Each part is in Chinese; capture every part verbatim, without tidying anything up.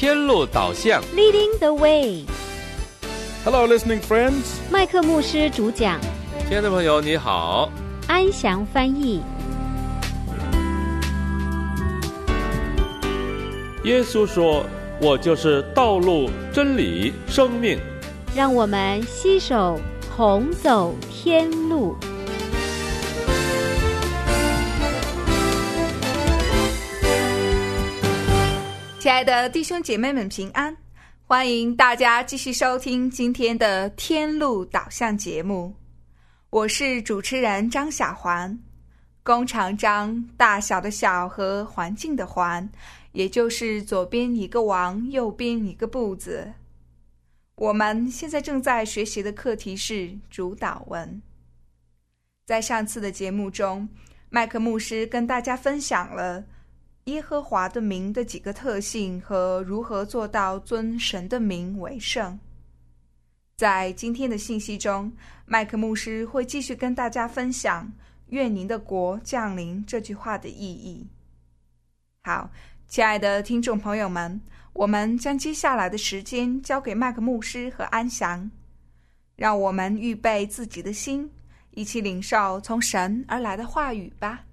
天路导向 Leading the way. Hello, listening friends. 麦克牧师主讲， 亲爱的朋友你好， 安祥翻译。 耶稣说，我就是道路、真理、生命。 让我们携手同走天路。 亲爱的弟兄姐妹们平安，欢迎大家继续收听今天的天路导向节目。我是主持人张小环，弓长张，大小的小和环境的环，也就是左边一个王，右边一个步子。我们现在正在学习的课题是主导文。在上次的节目中，麦克牧师跟大家分享了耶和华的名的几个特性和如何做到尊神的名为圣。在今天的信息中，麦克牧师会继续跟大家分享愿您的国降临这句话的意义。好，亲爱的听众朋友们，我们将接下来的时间交给麦克牧师和安祥，让我们预备自己的心，一起领受从神而来的话语吧。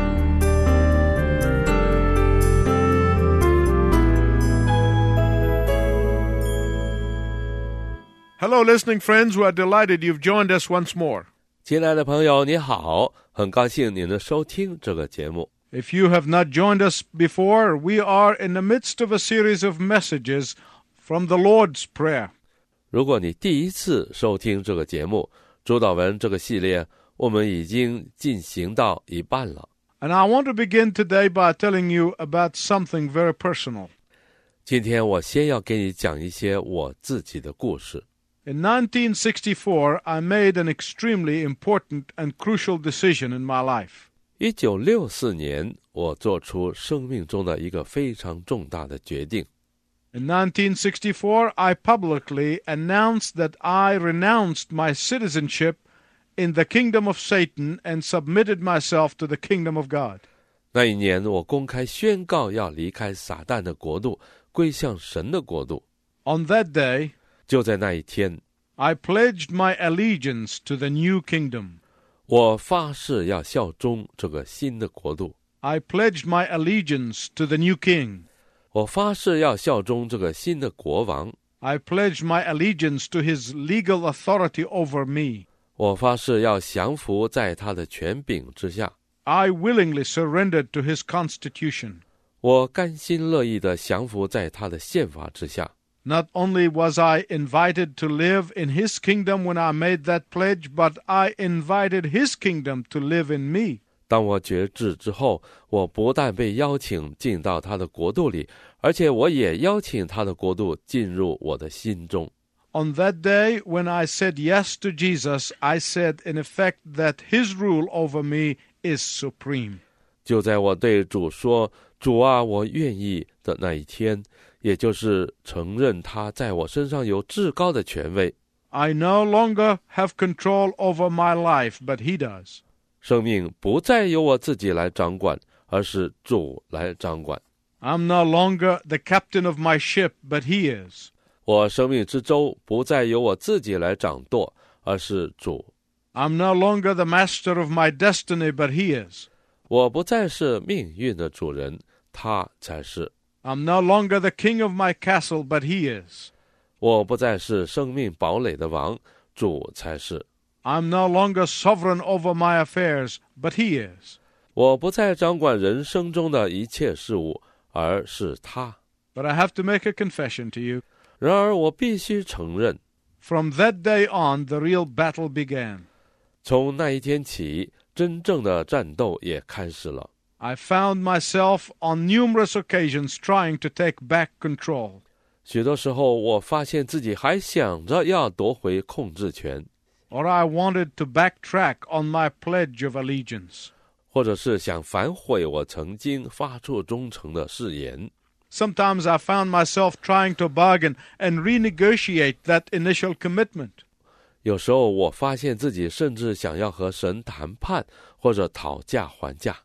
Hello, listening friends. We are delighted you've joined us once more. 亲爱的朋友你好，很高兴您能收听这个节目。 If you have not joined us before, we are in the midst of a series of messages from the Lord's Prayer. 如果你第一次收听这个节目，主导文这个系列我们已经进行到一半了。 And I want to begin today by telling you about something very personal. 今天我先要给你讲一些我自己的故事。 In nineteen sixty-four, I made an extremely important and crucial decision in my life. 一九六四年，我做出生命中的一个非常重大的决定。 In nineteen sixty-four, I publicly announced that I renounced my citizenship in the kingdom of Satan and submitted myself to the kingdom of God. 那一年，我公开宣告要离开撒旦的国度，归向神的国度。 On that day, 就在那一天， I pledged my allegiance to the new kingdom. 我发誓要效忠这个新的国度。 I pledged my allegiance to the new king. 我发誓要效忠这个新的国王。 I pledged my allegiance to his legal authority over me. 我发誓要降服在他的权柄之下。 I willingly surrendered to his constitution. 我甘心乐意地降服在他的宪法之下。 Not only was I invited to live in his kingdom when I made that pledge, but I invited his kingdom to live in me. 当我决志之后，我不但被邀请进到他的国度里，而且我也邀请他的国度进入我的心中。 On that day, when I said yes to Jesus, I said in effect that his rule over me is supreme. 就在我对主说，主啊，我愿意的那一天，也就是承认他在我身上有至高的权威。 I no longer have control over my life, but he does. 生命不再由我自己来掌管，而是主来掌管。 I'm no longer the captain of my ship, but he is. 我生命之舟不再由我自己来掌舵，而是主。 I'm no longer the master of my destiny, but he is. 我不再是命运的主人，他才是。 I'm no longer the king of my castle, but he is. 我不再是生命堡垒的王，主才是。 I'm no longer sovereign over my affairs, but he is. 我不再掌管人生中的一切事物，而是他。 But I have to make a confession to you. 然而我必须承认， From that day on, the real battle began. 从那一天起，真正的战斗也开始了。 I found myself on numerous occasions trying to take back control. 许多时候，我发现自己还想着要夺回控制权， Or I wanted to backtrack on my pledge of allegiance. 或者是想反悔我曾经发出忠诚的誓言。 Sometimes I found myself trying to bargain and renegotiate that initial commitment. 有时候我发现自己甚至想要和神谈判，或者讨价还价。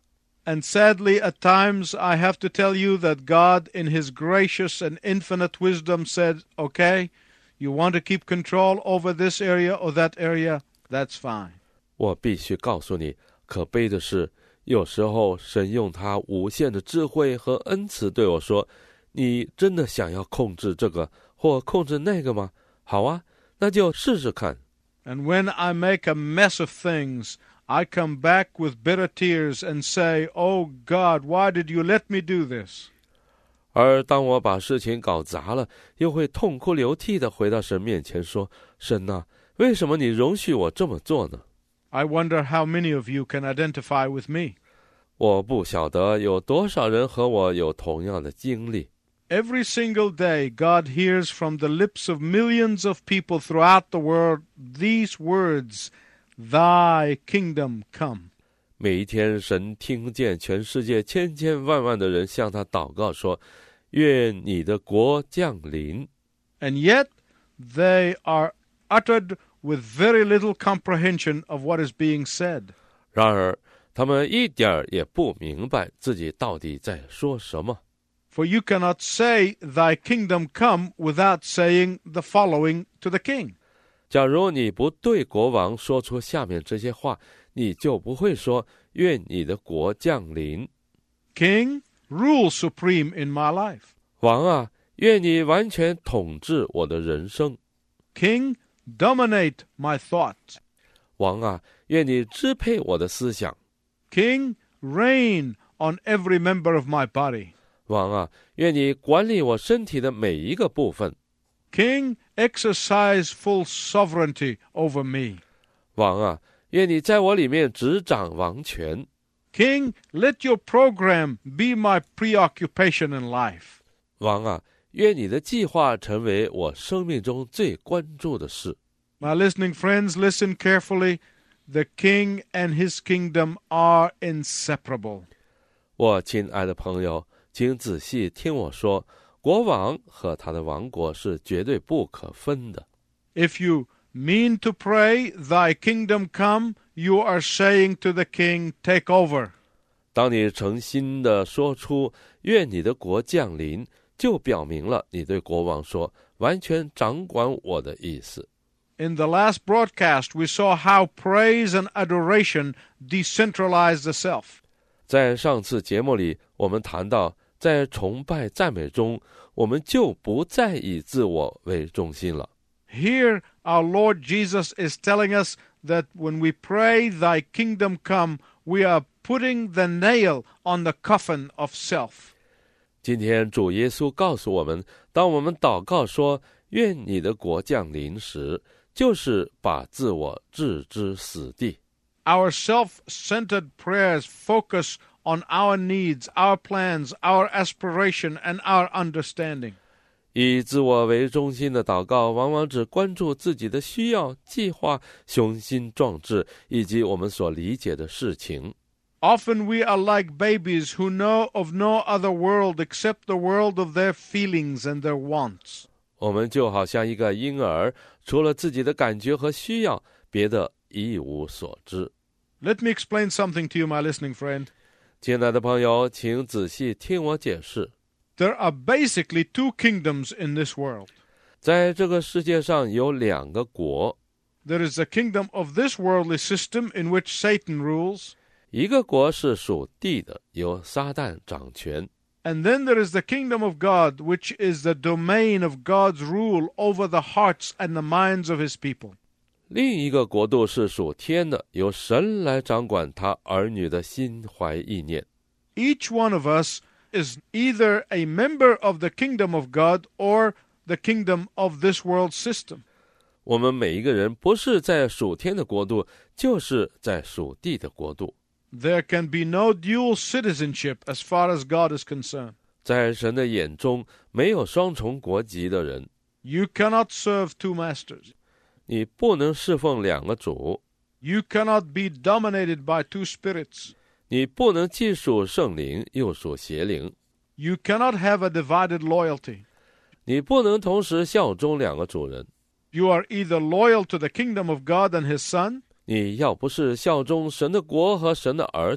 And sadly, at times, I have to tell you that God, in His gracious and infinite wisdom, said, okay, you want to keep control over this area or that area, that's fine. 我必须告诉你，可悲的是，有时候神用他无限的智慧和恩慈对我说，你真的想要控制这个或控制那个吗？好啊，那就试试看。 And when I make a mess of things, I come back with bitter tears and say, oh God, why did you let me do this? 而当我把事情搞砸了，又会痛哭流涕地回到神面前说，神啊，为什么你容许我这么做呢？ I wonder how many of you can identify with me. 我不晓得有多少人和我有同样的经历。 Every single day, God hears from the lips of millions of people throughout the world these words, Thy kingdom come. 每一天，神听见全世界千千万万的人向他祷告说，愿你的国降临。 And yet, they are uttered with very little comprehension of what is being said. 然而，他们一点儿也不明白自己到底在说什么。 For you cannot say, Thy kingdom come, without saying the following to the king. 假如你不对国王说出下面这些话，你就不会说，愿你的国降临。 King, rule supreme in my life. 王啊，愿你完全统治我的人生。 King, dominate my thoughts. 王啊，愿你支配我的思想。 King, reign on every member of my body. 王啊，愿你管理我身体的每一个部分。 King, exercise full sovereignty over me. 王啊，愿你在我里面执掌王权。 King, let your program be my preoccupation in life. 王啊，愿你的计划成为我生命中最关注的事。 My listening friends, listen carefully. The king and his kingdom are inseparable. 我亲爱的朋友，请仔细听我说，国王和他的王国是绝对不可分的。 If you mean to pray, Thy kingdom come, you are saying to the king, take over. 当你诚心地说出愿你的国降临，就表明了你对国王说完全掌管我的意思。 In the last broadcast, we saw how praise and adoration decentralize the self. 在上次节目里，我们谈到在崇拜赞美中，我们就不再以自我为中心了。 Here, our Lord Jesus is telling us that when we pray, Thy kingdom come, we are putting the nail on the coffin of self. 今天主耶稣告诉我们，当我们祷告说愿你的国降临时，就是把自我置之死地。 Our self-centered prayers focus on our needs, our plans, our aspiration, and our understanding. 以自我为中心的祷告，往往只关注自己的需要、计划、雄心壮志，以及我们所理解的事情。 Often we are like babies who know of no other world except the world of their feelings and their wants. 我们就好像一个婴儿，除了自己的感觉和需要，别的一无所知。 Let me explain something to you, my listening friend. 亲爱的朋友，请仔细听我解释。 There are basically two kingdoms in this world. 在这个世界上有两个国， There is the kingdom of this worldly system in which Satan rules, 一个国是属地的，由撒旦掌权。 and then there is the kingdom of God, which is the domain of God's rule over the hearts and the minds of His people. 另一个国度是属天的，由神来掌管他儿女的心怀意念。 Each one of us is either a member of the kingdom of God or the kingdom of this world system. 我们每一个人不是在属天的国度，就是在属地的国度。 There can be no dual citizenship as far as God is concerned. 在神的眼中，没有双重国籍的人。 You cannot serve two masters. 你不能侍奉两个主， You cannot be dominated by two spirits. 你不能既属圣灵又属邪灵， You cannot have a divided loyalty. 你不能同时效忠两个主人。 You are either loyal to the kingdom of God and His Son, 你要不是效忠神的国和神的儿子，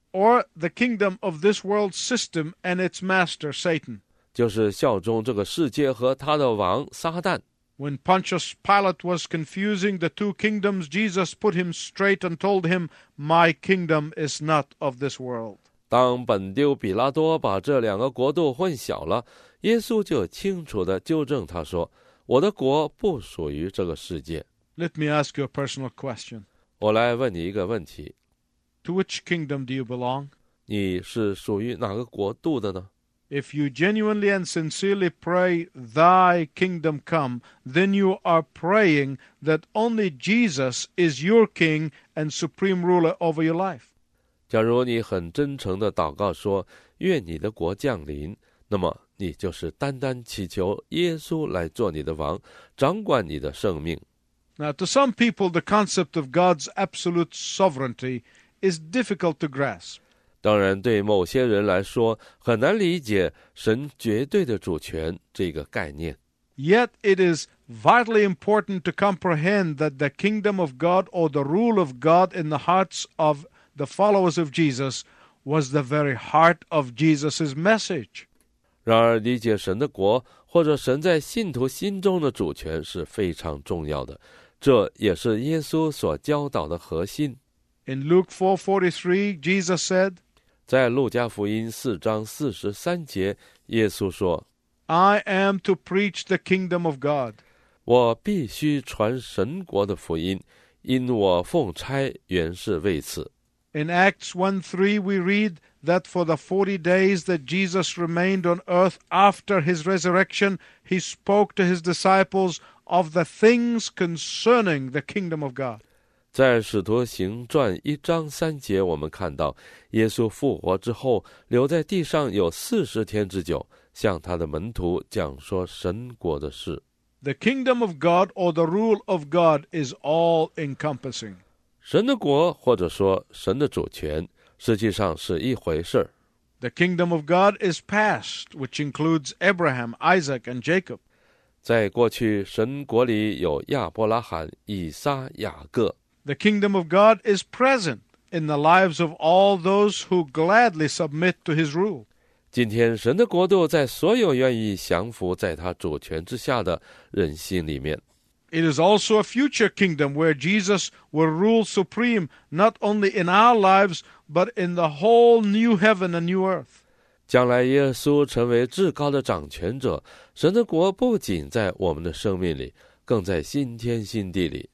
or the kingdom of this world system and its master, Satan. 就是效忠这个世界和他的王撒旦。 When Pontius Pilate was confusing the two kingdoms, Jesus put him straight and told him, "My kingdom is not of this world." 当本丢比拉多把这两个国度混淆了，耶稣就清楚地纠正他说，我的国不属于这个世界。 Let me ask you a personal question. 我来问你一个问题， To which kingdom do you belong? 你是属于哪个国度的呢？ If you genuinely and sincerely pray, "Thy kingdom come," then you are praying that only Jesus is your king and supreme ruler over your life. 假如你很真诚地祷告说，愿你的国降临，那么你就是单单祈求耶稣来做你的王，掌管你的生命。 Now, to some people, the concept of God's absolute sovereignty is difficult to grasp. 当然，对某些人来说，很难理解神绝对的主权这个概念。 Yet it is vitally important to comprehend that the kingdom of God or the rule of God in the hearts of the followers of Jesus was the very heart of Jesus' message. 然而，理解神的国或者神在信徒心中的主权是非常重要的，这也是耶稣所教导的核心。 In Luke four forty-three, Jesus said, 在路加福音四章四十三节，耶稣说， "I am to preach the kingdom of God." 我必须传神国的福音，因我奉差原是为此。 In Acts one three, we read that for the forty days that Jesus remained on earth after his resurrection, he spoke to his disciples of the things concerning the kingdom of God. 在使徒行传一章三节，我们看到耶稣复活之后，留在地上有四十天之久，向他的门徒讲说神国的事。 The kingdom of God or the rule of God is all-encompassing. 神的国或者说神的主权，实际上是一回事儿。 The kingdom of God is past, which includes Abraham, Isaac, and Jacob. 在过去，神国里有亚伯拉罕、以撒、雅各。 The kingdom of God is present in the lives of all those who gladly submit to his rule. 今天，神的国度在所有愿意降服在他主权之下的人心里面。 It is also a future kingdom where Jesus will rule supreme not only in our lives, but in the whole new heaven and new earth. 将来耶稣成为至高的掌权者，神的国不仅在我们的生命里，更在新天新地里。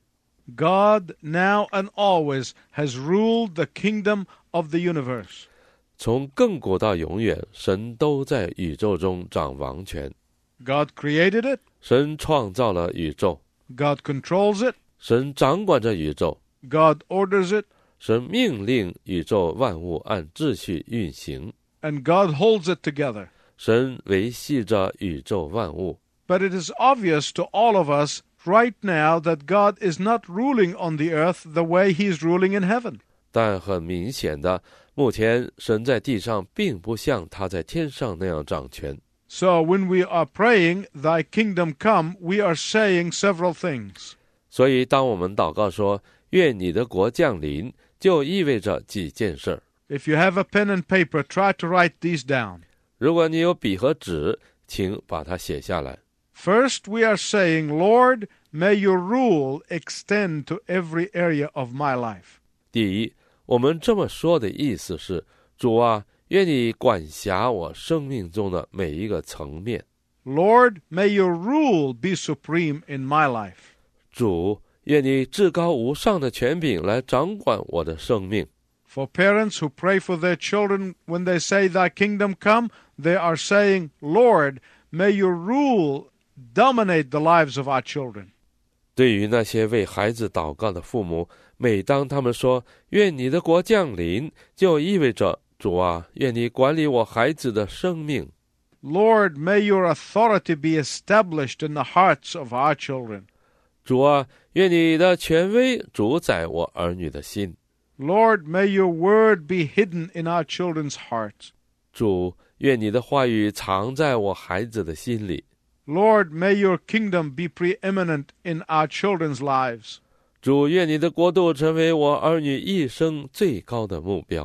God now and always has ruled the kingdom of the universe. 从亘古到永远，神都在宇宙中掌王权。 God created it. 神创造了宇宙， God controls it. 神掌管着宇宙， God orders it. 神命令宇宙万物按秩序运行， And God holds it together. 神维系着宇宙万物。 But it is obvious to all of us right now that God is not ruling on the earth the way he is ruling in heaven. 但很明显的，目前神在地上并不像他在天上那样掌权。 So when we are praying, "Thy kingdom come," we are saying several things. 所以当我们祷告说愿你的国降临，就意味着几件事儿。 If you have a pen and paper, try to write these down. 如果你有笔和纸，请把它写下来。 First, we are saying, "Lord, may your rule extend to every area of my life." 第一，我们这么说的意思是，主啊，愿你管辖我生命中的每一个层面。 Lord, may your rule be supreme in my life. 主，愿你至高无上的权柄来掌管我的生命。 For parents who pray for their children, when they say, "Thy kingdom come," they are saying, "Lord, may your rule dominate the lives of our children." 对于那些为孩子祷告的父母，每当他们说愿你的国降临，就意味着主啊，愿你管理我孩子的生命。 Lord, may your authority be established in the hearts of our children. 主啊，愿你的权威主宰我儿女的心。 Lord, may your word be hidden in our children's hearts. 主，愿你的话语藏在我孩子的心里。 Lord, may your kingdom be preeminent in our children's lives. 主，愿你的国度成为我儿女一生最高的目标。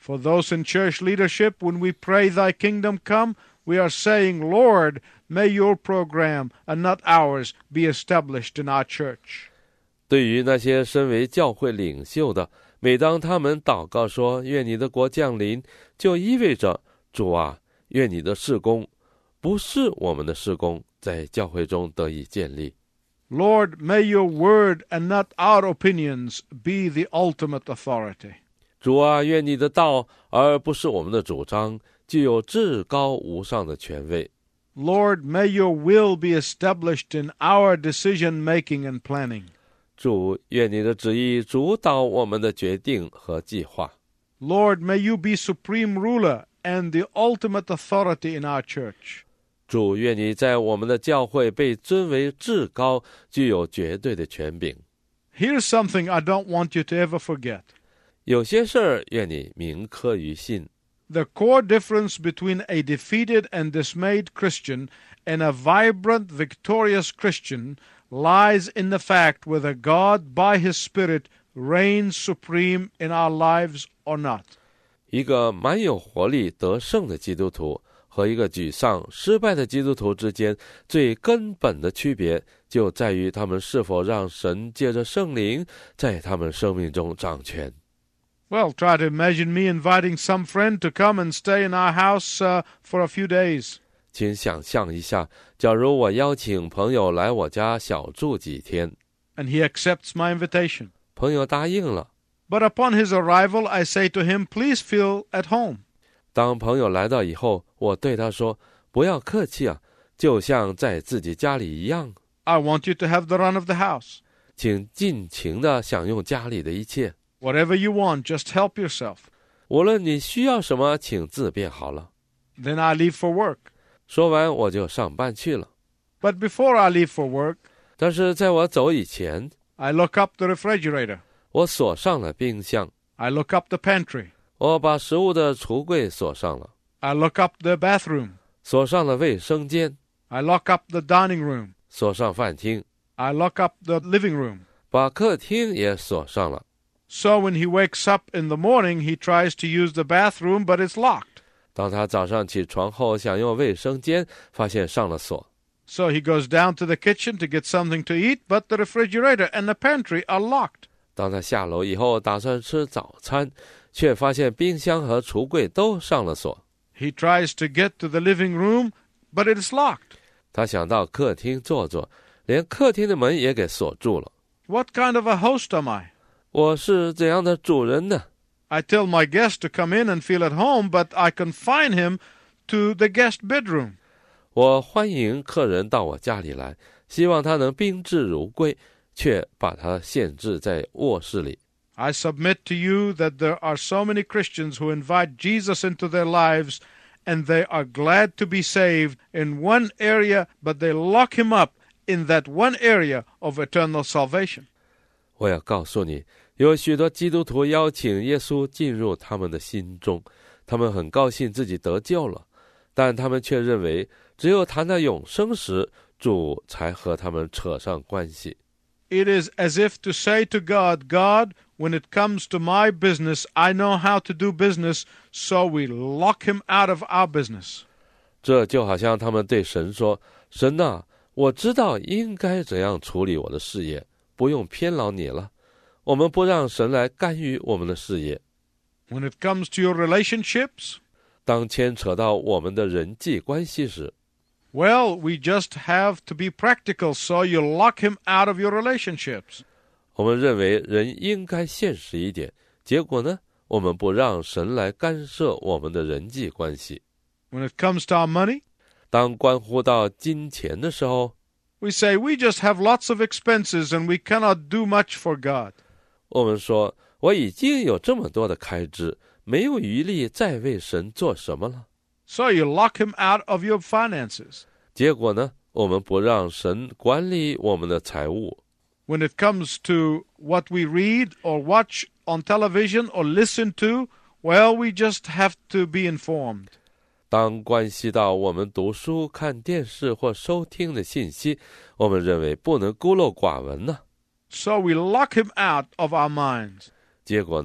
For those in church leadership, when we pray thy kingdom come, we are saying, Lord, may your program and not ours be established in our church. 对于那些身为教会领袖的，每当他们祷告说愿你的国降临，就意味着主啊，愿你的事工，不是我们的事工，在教会中得以建立。 Lord, may your word and not our opinions be the ultimate authority. 主啊，愿你的道而不是我们的主张，具有至高无上的权威。 Lord, may your will be established in our decision-making and planning. 主，愿你的旨意主导我们的决定和计划。 Lord, may you be supreme ruler and the ultimate authority in our church. 主，愿你在我们的教会被尊为至高，具有绝对的权柄。 Here's something I don't want you to ever forget. 有些事儿，愿你铭刻于心。 The core difference between a defeated and dismayed Christian and a vibrant, victorious Christian lies in the fact whether God, by His Spirit, reigns supreme in our lives or not. 一个蛮有活力得胜的基督徒和一个沮丧失败的基督徒之间最根本的区别，就在于他们是否让神借着圣灵在他们生命中掌权。 Well, try to imagine me inviting some friend to come and stay in our house uh, for a few days. 请想象一下，假如我邀请朋友来我家小住几天， And he accepts my invitation. 朋友答应了。 But upon his arrival, I say to him, please feel at home. 当朋友来到以后，我对他说：“不要客气啊，就像在自己家里一样。 I want you to have the run of the house. 请尽情地享用家里的一切， Whatever you want, just help yourself. 无论你需要什么，请自便好了。” Then I leave for work. 说完，我就上班去了。 But before I leave for work, 但是在我走以前， I look up the refrigerator. 我锁上了冰箱， I look up the pantry. 我把食物的橱柜锁上了， I look up the bathroom. 锁上了卫生间， I lock up the dining room. 锁上饭厅， I lock up the living room. 把客厅也锁上了。 So when he wakes up in the morning, he tries to use the bathroom, but it's locked. 当他早上起床后想用卫生间，发现上了锁， So he goes down to the kitchen to get something to eat, but the refrigerator and the pantry are locked. 当他下楼以后打算吃早餐，却发现冰箱和橱柜都上了锁。 He tries to get to the living room, but it is locked. 他想到客厅坐坐，连客厅的门也给锁住了。 What kind of a host am I? 我是怎样的主人呢？ I tell my guest to come in and feel at home, but I confine him to the guest bedroom. 我欢迎客人到我家里来，希望他能宾至如归，却把他限制在卧室里。 I submit to you that there are so many Christians who invite Jesus into their lives, and they are glad to be saved in one area, but they lock him up in that one area of eternal salvation. 我要告诉你，有许多基督徒邀请耶稣进入他们的心中，他们很高兴自己得救了，但他们却认为只有谈到永生时，主才和他们扯上关系。 It is as if to say to God, God, when it comes to my business, I know how to do business, so we lock him out of our business. 这就好像他们对神说：“神啊，我知道应该怎样处理我的事业，不用偏劳你了。我们不让神来干预我们的事业。” When it comes to your relationships, 当牵扯到我们的人际关系时， well, we just have to be practical, so you lock him out of your relationships. 我们认为人应该现实一点，结果呢，我们不让神来干涉我们的人际关系。 When it comes to our money, 当关乎到金钱的时候， we say we just have lots of expenses and we cannot do much for God. 我们说我已经有这么多的开支，没有余力再为神做什么了。 So you lock him out of your finances. 结果呢，我们不让神管理我们的财务。 When it comes to what we read or watch on television or listen to, well, we just have to be informed. 当关系到我们读书、看电视或收听的信息，我们认为不能孤陋寡闻呢。 So we lock him out of our minds. 结果呢，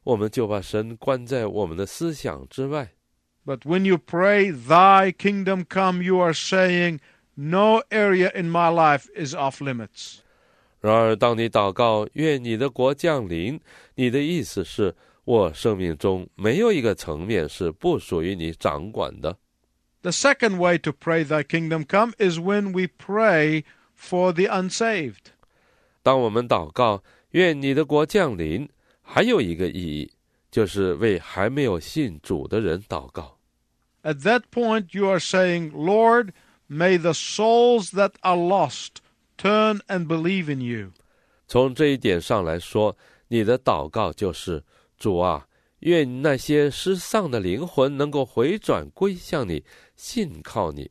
我们就把神关在我们的思想之外。 But when you pray, Thy kingdom come, you are saying, no area in my life is off limits. 然而当你祷告愿你的国降临，你的意思是我生命中没有一个层面是不属于你掌管的。 The second way to pray Thy kingdom come is when we pray for the unsaved. 当我们祷告愿你的国降临，还有一个意义，就是为还没有信主的人祷告。 At that point you are saying, Lord, may the souls that are lost turn and believe in you. 从这一点上来说，你的祷告就是主啊，愿那些失丧的灵魂能够回转归向你，信靠你。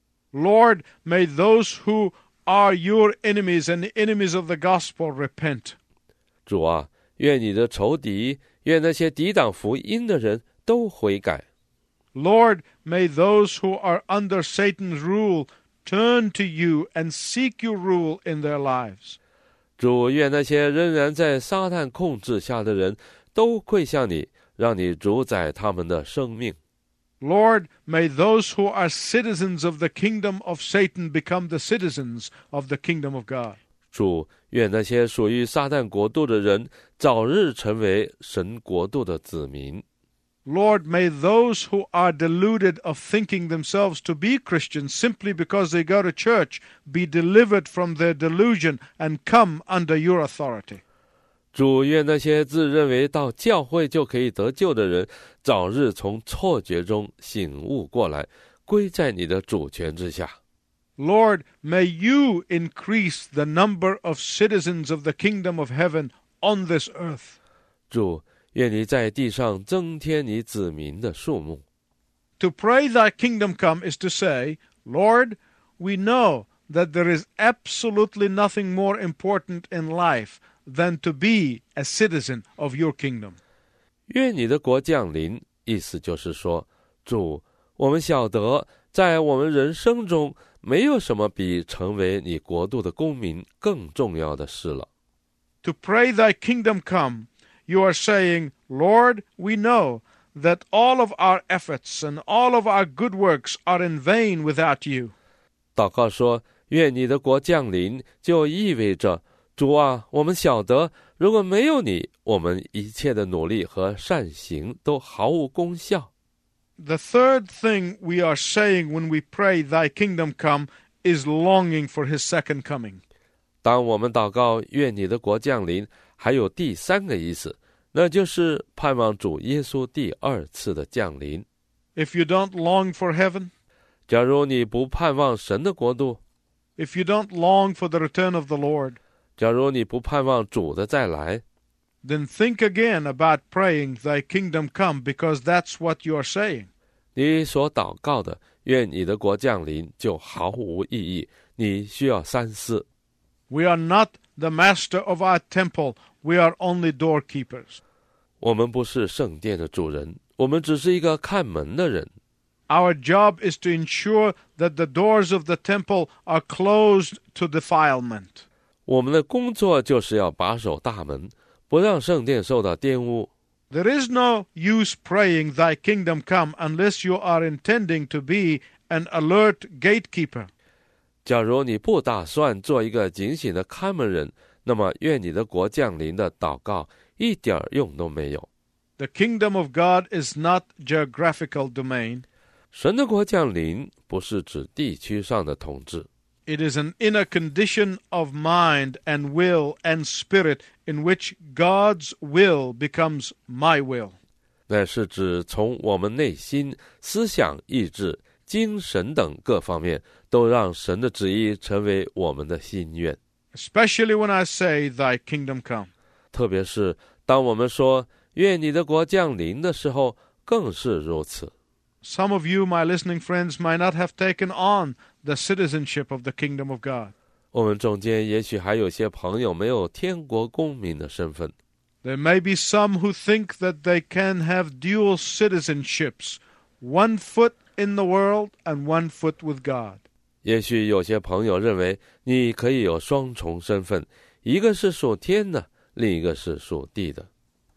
Lord, may those who are your enemies and the enemies of the gospel repent. 主啊，愿你的仇敌，愿那些抵挡福音的人都悔改。 Lord, may those who are under Satan's rule turn to you and seek your rule in their lives. 主，愿那些仍然在撒旦控制下的人都归向你，让你主宰他们的生命。 Lord, may those who are citizens of the kingdom of Satan become the citizens of the kingdom of God. 主，愿那些属于撒旦国度的人早日成为神国度的子民。 Lord, may those who are deluded of thinking themselves to be Christians simply because they go to church be delivered from their delusion and come under your authority. 主，愿那些自认为到教会就可以得救的人早日从错觉中醒悟过来，归在你的主权之下。 Lord, may you increase the number of citizens of the kingdom of heaven on this earth. 主，愿你在地上增添你子民的数目。 To pray thy kingdom come is to say, Lord, we know that there is absolutely nothing more important in life than to be a citizen of your kingdom. 愿你的国降临，意思就是说，主，我们晓得在我们人生中没有什么比成为你国度的公民更重要的事了。 To pray thy kingdom come, you are saying, Lord, we know that all of our efforts and all of our good works are in vain without you. 祷告说，愿你的国降临，就意味着，主啊，我们晓得，如果没有你，我们一切的努力和善行都毫无功效。 The third thing we are saying when we pray thy kingdom come is longing for his second coming. 当我们祷告愿你的国降临，还有第三个意思，那就是盼望主耶稣第二次的降临。 If you don't long for heaven, 假如你不盼望神的国度， if you don't long for the return of the Lord, 假如你不盼望主的再来， then think again about praying thy kingdom come, because that's what you are saying. 你所祷告的愿你的国降临就毫无意义，你需要三思。 We are not the master of our temple, we are only doorkeepers. 我们不是圣殿的主人，我们只是一个看门的人。 Our job is to ensure that the doors of the temple are closed to defilement. 我们的工作就是要把守大门，不让圣殿受到玷污。 There is no use praying thy kingdom come unless you are intending to be an alert gatekeeper. 假如你不打算做一个警醒的看门人，那么愿你的国降临的祷告一点用都没有。 The kingdom of God is not geographical domain. 神的国降临不是指地区上的统治， It is an inner condition of mind and will and spirit in which God's will becomes my will. 那是指从我们内心、思想、意志、精神等各方面都让神的旨意成为我们的心愿。 Especially when I say thy kingdom come. 特别是当我们说愿你的国降临的时候，更是如此。 Some of you, my listening friends, might not have taken on the citizenship of the kingdom of God. 我们中间也许还有些朋友没有天国公民的身份， There may be some who think that they can have dual citizenships, one foot in the world and one foot with God. 也许有些朋友认为你可以有双重身份，一个是属天的，另一个是属地的。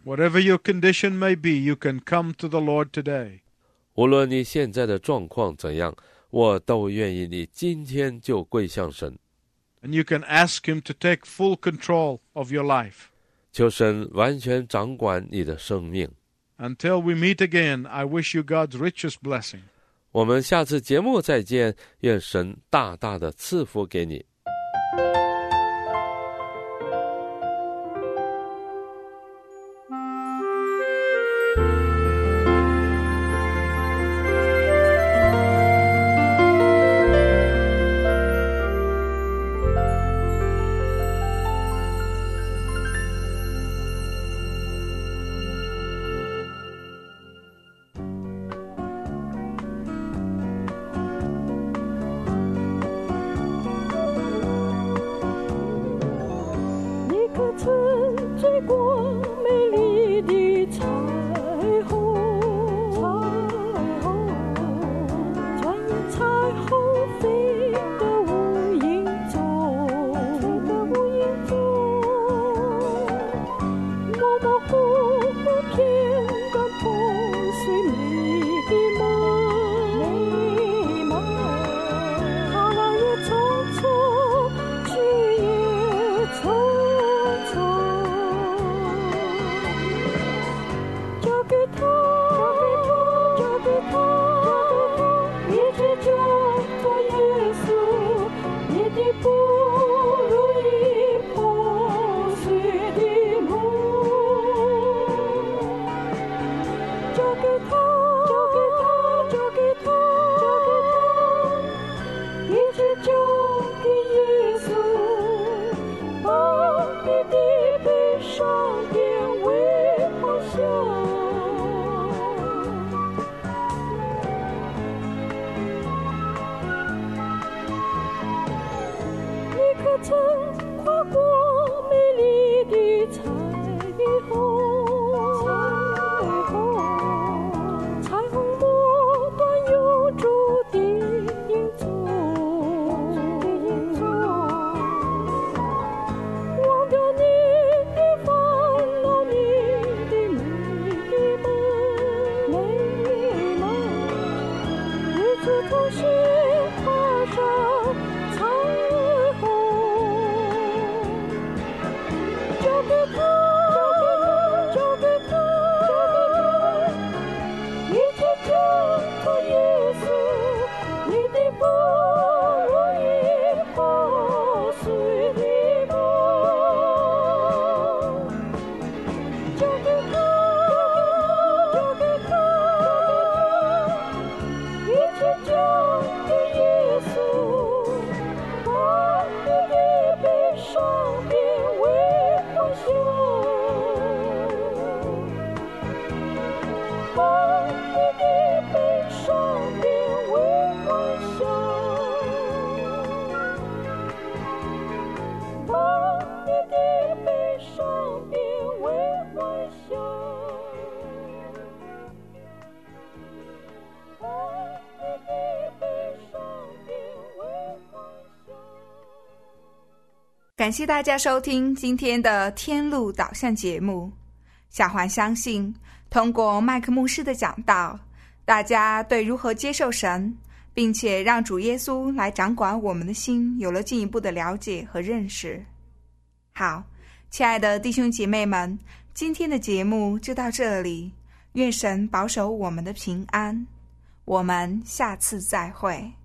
Whatever your condition may be, you can come to the Lord today. 无论你现在的状况怎样，我都愿意你今天就跪向神。 And you can ask Him to take full control of your life. 求神完全掌管你的生命。 Until we meet again, I wish you God's richest blessing. 我们下次节目再见，愿神大大的赐福给你。 感谢大家收听今天的天路导向节目。小环相信，通过麦克牧师的讲道，大家对如何接受神，并且让主耶稣来掌管我们的心，有了进一步的了解和认识。好，亲爱的弟兄姐妹们，今天的节目就到这里，愿神保守我们的平安，我们下次再会。